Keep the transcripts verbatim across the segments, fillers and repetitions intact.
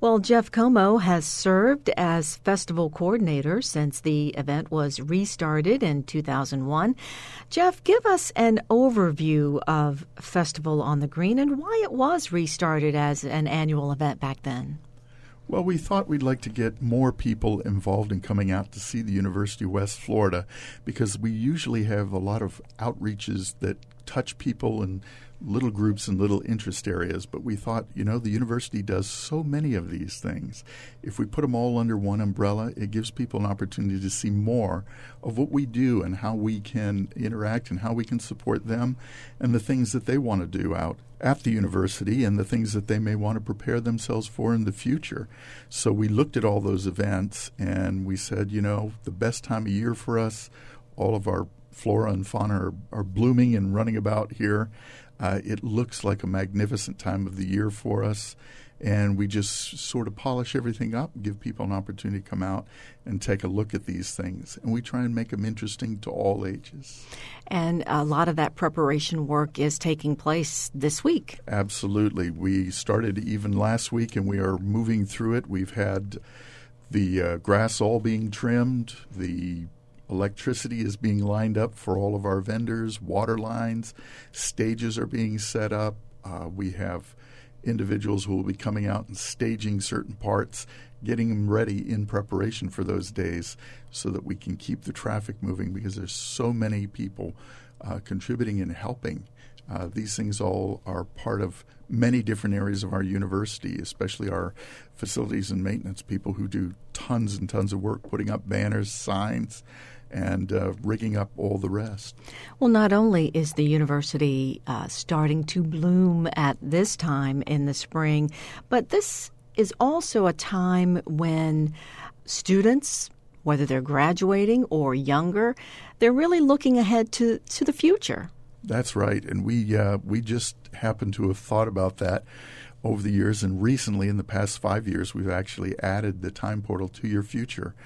Well, Jeff Como has served as festival coordinator since the event was restarted in two thousand one. Jeff, give us an overview of Festival on the Green and why it was restarted as an annual event back then. Well, we thought we'd like to get more people involved in coming out to see the University of West Florida because we usually have a lot of outreaches that touch people in little groups and little interest areas. But we thought, you know, the university does so many of these things. If we put them all under one umbrella, it gives people an opportunity to see more of what we do and how we can interact and how we can support them and the things that they want to do out at the university and the things that they may want to prepare themselves for in the future. So we looked at all those events and we said, you know, the best time of year for us, all of our flora and fauna are, are blooming and running about here. Uh, it looks like a magnificent time of the year for us, and we just sort of polish everything up, give people an opportunity to come out and take a look at these things. And we try and make them interesting to all ages. And a lot of that preparation work is taking place this week. Absolutely. We started even last week, and we are moving through it. We've had the uh, grass all being trimmed, the electricity is being lined up for all of our vendors, water lines, stages are being set up. Uh, we have individuals who will be coming out and staging certain parts, getting them ready in preparation for those days so that we can keep the traffic moving because there's so many people uh, contributing and helping. Uh, these things all are part of many different areas of our university, especially our facilities and maintenance people who do tons and tons of work putting up banners, signs, and uh, rigging up all the rest. Well, not only is the university uh, starting to bloom at this time in the spring, but this is also a time when students, whether they're graduating or younger, they're really looking ahead to, to the future. That's right, and we uh, we just happen to have thought about that over the years, and recently in the past five years we've actually added the time portal to your future.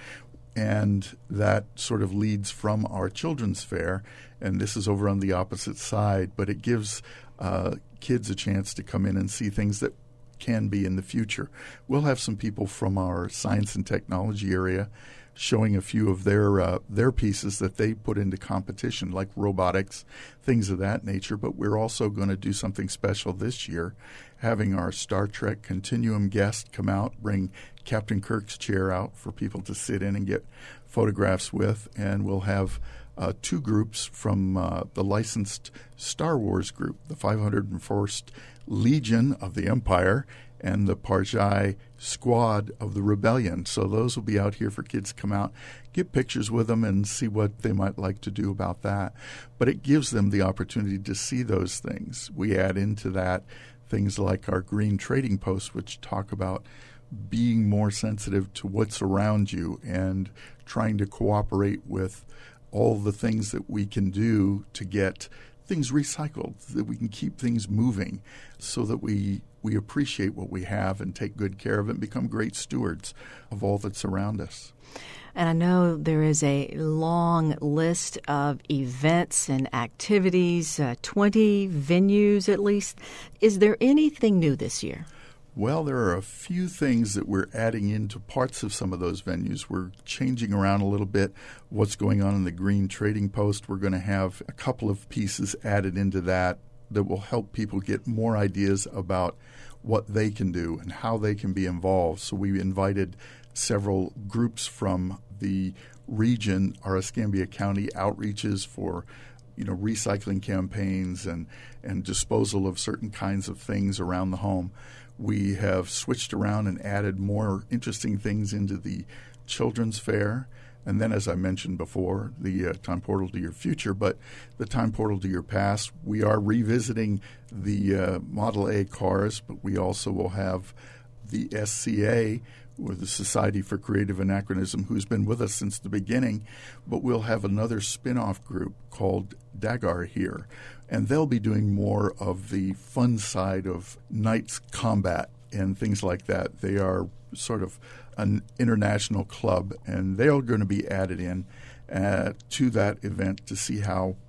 And that sort of leads from our children's fair, and this is over on the opposite side, but it gives uh, kids a chance to come in and see things that can be in the future. We'll have some people from our science and technology area showing a few of their uh, their pieces that they put into competition, like robotics, things of that nature. But we're also going to do something special this year, having our Star Trek Continuum guest come out, bring Captain Kirk's chair out for people to sit in and get photographs with, and we'll have uh, two groups from uh, the licensed Star Wars group, the five hundred first Legion of the Empire and the Parjai Squad of the Rebellion. So those will be out here for kids to come out, get pictures with them, and see what they might like to do about that. But it gives them the opportunity to see those things. We add into that things like our green trading posts, which talk about being more sensitive to what's around you and trying to cooperate with all the things that we can do to get things recycled, that we can keep things moving so that we we appreciate what we have and take good care of it and become great stewards of all that's around us. And I know there is a long list of events and activities, uh, twenty venues at least. Is there anything new this year? Well, there are a few things that we're adding into parts of some of those venues. We're changing around a little bit what's going on in the Green Trading Post. We're going to have a couple of pieces added into that that will help people get more ideas about what they can do and how they can be involved. So we invited several groups from the region, our Escambia County outreaches for you know, recycling campaigns and, and disposal of certain kinds of things around the home. We have switched around and added more interesting things into the Children's Fair. And then, as I mentioned before, the uh, Time Portal to Your Future, but the Time Portal to Your Past. We are revisiting the uh, Model A cars, but we also will have the S C A, or the Society for Creative Anachronism, who's been with us since the beginning, but we'll have another spin-off group called Dagar here, and they'll be doing more of the fun side of Knights combat and things like that. They are sort of an international club, and they are going to be added in uh, to that event to see how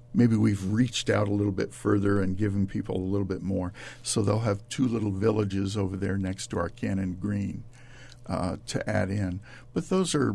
maybe we've reached out a little bit further and given people a little bit more. So they'll have two little villages over there next to our Cannon Green uh, to add in. But those are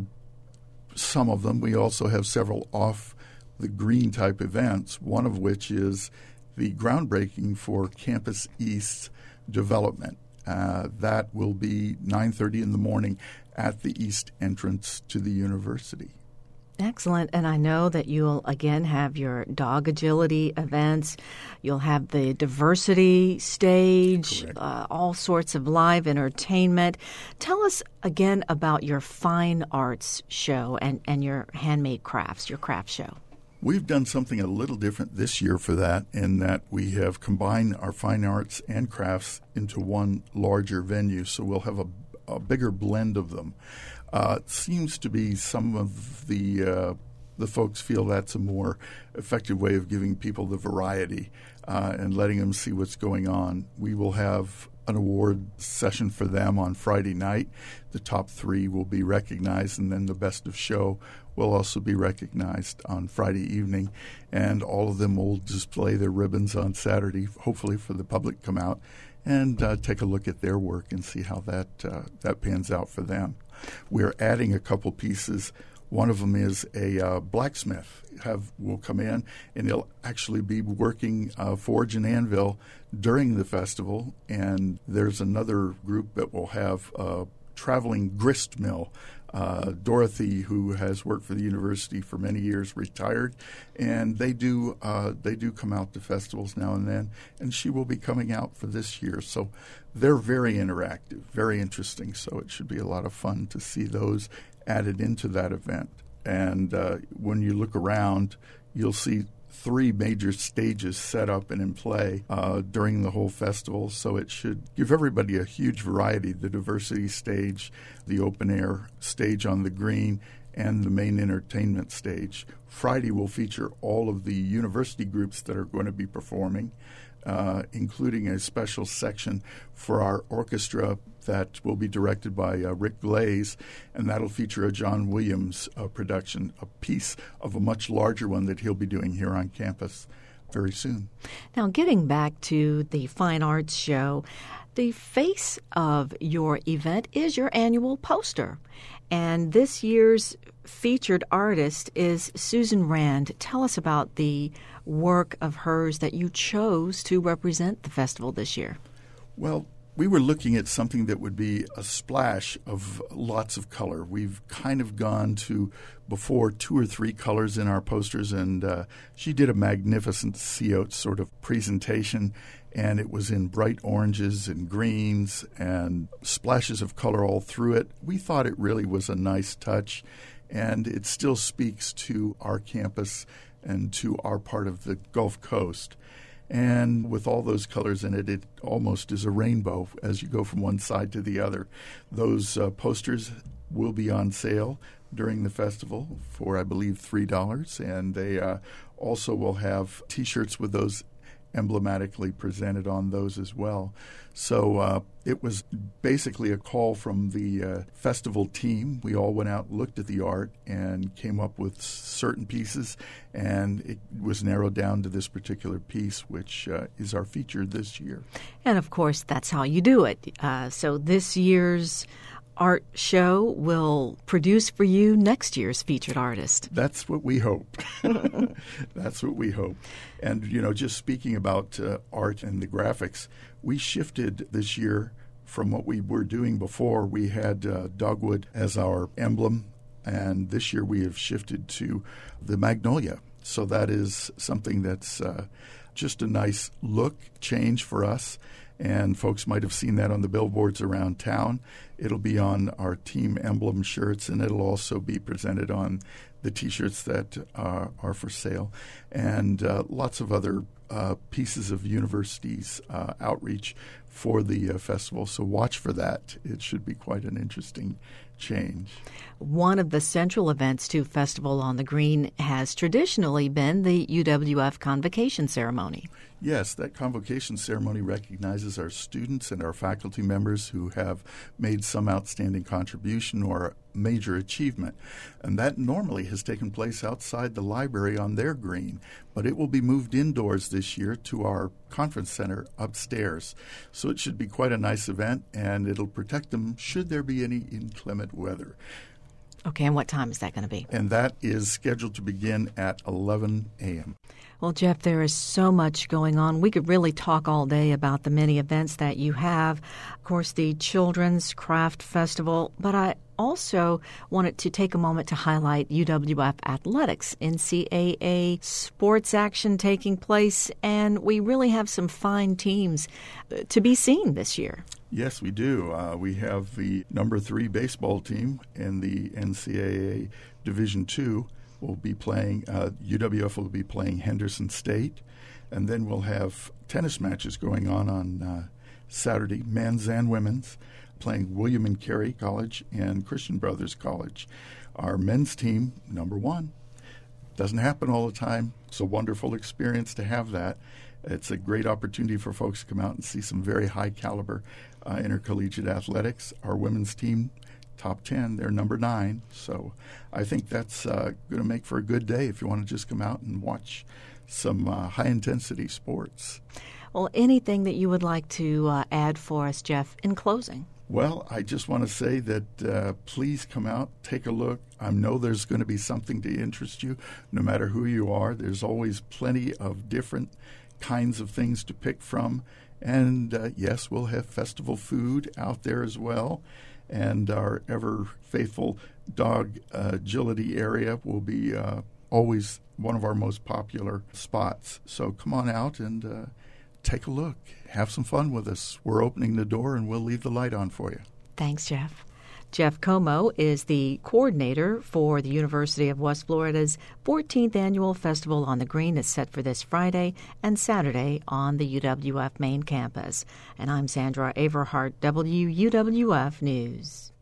some of them. We also have several off the green type events, one of which is the groundbreaking for Campus East development. Uh, that will be nine thirty in the morning at the east entrance to the university. Excellent. And I know that you'll, again, have your dog agility events. You'll have the diversity stage, uh, all sorts of live entertainment. Tell us again about your fine arts show and, and your handmade crafts, your craft show. We've done something a little different this year for that, in that we have combined our fine arts and crafts into one larger venue. So we'll have a, a bigger blend of them. Uh, it seems to be some of the uh, the folks feel that's a more effective way of giving people the variety uh, and letting them see what's going on. We will have an award session for them on Friday night. The top three will be recognized, and then the best of show will also be recognized on Friday evening. And all of them will display their ribbons on Saturday, hopefully for the public to come out and uh, take a look at their work and see how that uh, that pans out for them. We're adding a couple pieces. One of them is a uh, blacksmith have will come in, and he'll actually be working uh, forge and anvil during the festival. And there's another group that will have a traveling grist mill. Uh, Dorothy, who has worked for the university for many years, retired, and they do uh, they do come out to festivals now and then, and she will be coming out for this year. So they're very interactive, very interesting, so it should be a lot of fun to see those added into that event. And uh, when you look around, you'll see three major stages set up and in play uh, during the whole festival, so it should give everybody a huge variety: the diversity stage, the open air stage on the green, and the main entertainment stage. Friday will feature all of the university groups that are going to be performing, uh, including a special section for our orchestra that will be directed by uh, Rick Glaze, and that'll feature a John Williams uh, production, a piece of a much larger one that he'll be doing here on campus very soon. Now, getting back to the fine arts show, the face of your event is your annual poster, and this year's featured artist is Susan Rand. Tell us about the work of hers that you chose to represent the festival this year. Well, we were looking at something that would be a splash of lots of color. We've kind of gone to, before, two or three colors in our posters, and uh, she did a magnificent C O T S sort of presentation, and it was in bright oranges and greens and splashes of color all through it. We thought it really was a nice touch, and it still speaks to our campus and to our part of the Gulf Coast. And with all those colors in it, it almost is a rainbow as you go from one side to the other. Those uh, posters will be on sale during the festival for, I believe, three dollars. And they uh, also will have T-shirts with those emblematically presented on those as well. So uh, it was basically a call from the uh, festival team. We all went out, looked at the art, and came up with certain pieces, and it was narrowed down to this particular piece, which uh, is our feature this year. And, of course, that's how you do it. Uh, so this year's art show will produce for you next year's featured artist. That's what we hope. That's what we hope. And, you know, just speaking about uh, art and the graphics, we shifted this year from what we were doing before. We had uh, dogwood as our emblem, and this year we have shifted to the magnolia. So that is something that's uh, just a nice look change for us. And folks might have seen that on the billboards around town. It'll be on our team emblem shirts, and it'll also be presented on the T-shirts that uh, are for sale, and uh, lots of other uh, pieces of universities' uh, outreach for the uh, festival. So watch for that. It should be quite an interesting change. One of the central events to Festival on the Green has traditionally been the U W F Convocation Ceremony. Yes, that convocation ceremony recognizes our students and our faculty members who have made some outstanding contribution or major achievement. And that normally has taken place outside the library on their green, but it will be moved indoors this year to our conference center upstairs. So it should be quite a nice event, and it'll protect them should there be any inclement weather. Okay, and what time is that going to be? And that is scheduled to begin at eleven a.m. Well, Jeff, there is so much going on. We could really talk all day about the many events that you have. Of course, the Children's Craft Festival, but I also wanted to take a moment to highlight U W F athletics, N C A A sports action taking place, and we really have some fine teams to be seen this year. Yes, we do. Uh, we have the number three baseball team in the N C A A Division Two. Will be playing. Uh, U W F will be playing Henderson State, and then we'll have tennis matches going on on uh, Saturday, men's and women's, playing William and Carey College and Christian Brothers College. Our men's team, number one, doesn't happen all the time. It's a wonderful experience to have that. It's a great opportunity for folks to come out and see some very high caliber uh, intercollegiate athletics. Our women's team, top ten, they're number nine. So I think that's uh, going to make for a good day if you want to just come out and watch some uh, high-intensity sports. Well, anything that you would like to uh, add for us, Jeff, in closing? Well, I just want to say that uh, please come out, take a look. I know there's going to be something to interest you, no matter who you are. There's always plenty of different kinds of things to pick from. And, uh, yes, we'll have festival food out there as well. And our ever-faithful dog uh, agility area will be uh, always one of our most popular spots. So come on out and uh, take a look. Have some fun with us. We're opening the door, and we'll leave the light on for you. Thanks, Jeff. Jeff Como is the coordinator for the University of West Florida's fourteenth Annual Festival on the Green that's set for this Friday and Saturday on the U W F main campus. And I'm Sandra Averhart, W U W F News.